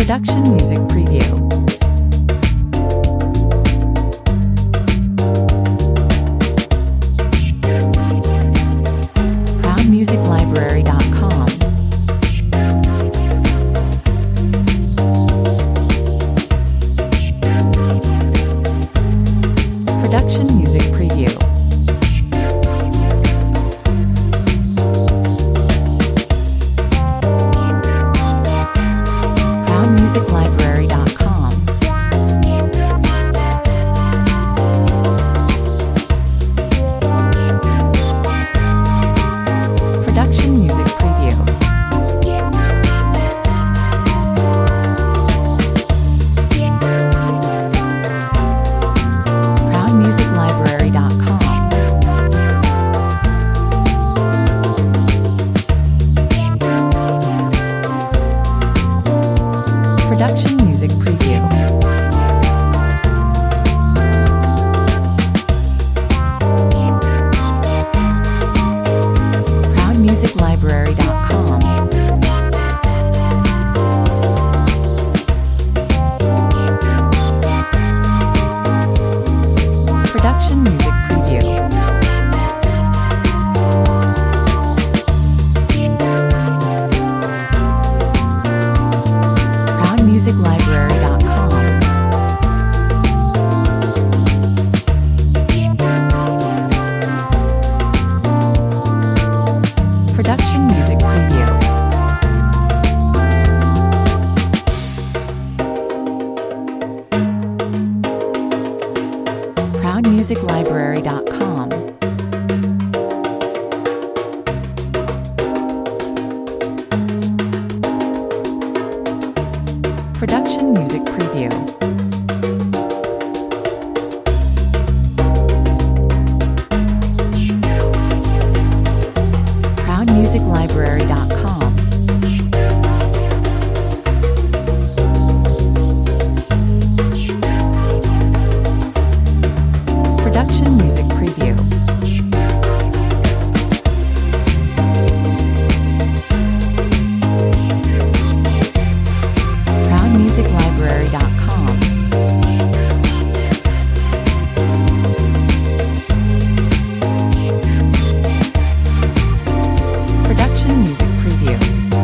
Production Music Preview. ProudMusicLibrary.com. Production Music Preview. ProudMusicLibrary.com. Production Music Preview. ProudMusicLibrary.com. Production Music Preview. ProudMusicLibrary.com. Production Music Preview. ProudMusicLibrary.com. Production Music Preview. ProudMusicLibrary.com. Production Music Preview. ProudMusicLibrary.com. Production Music Preview. ProudMusicLibrary.com. Production Music Preview.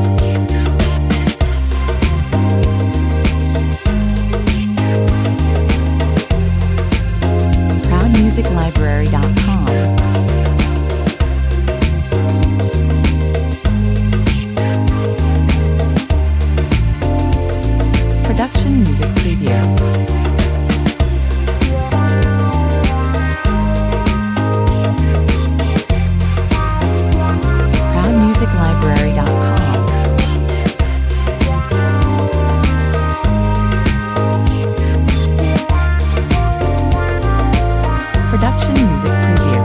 ProudMusicLibrary.com. Production Music Preview. ProudMusicLibrary.com. Production Music Preview.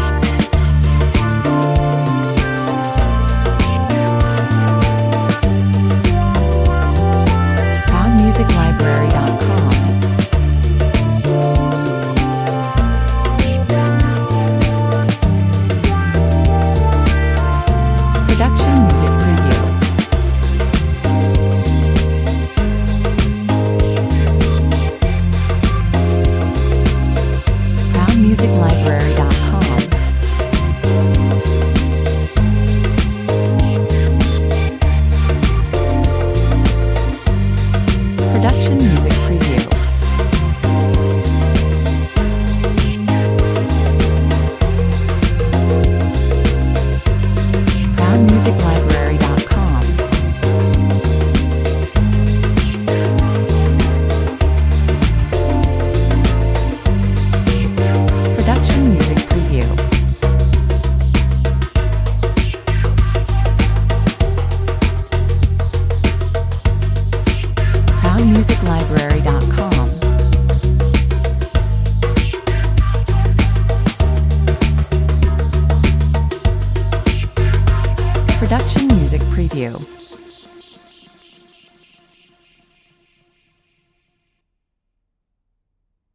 ProudMusicLibrary.com. Production Music Preview. ProudMusicLibrary.com. Production Music Preview. ProudMusicLibrary.com. Production Music Preview. ProudMusicLibrary.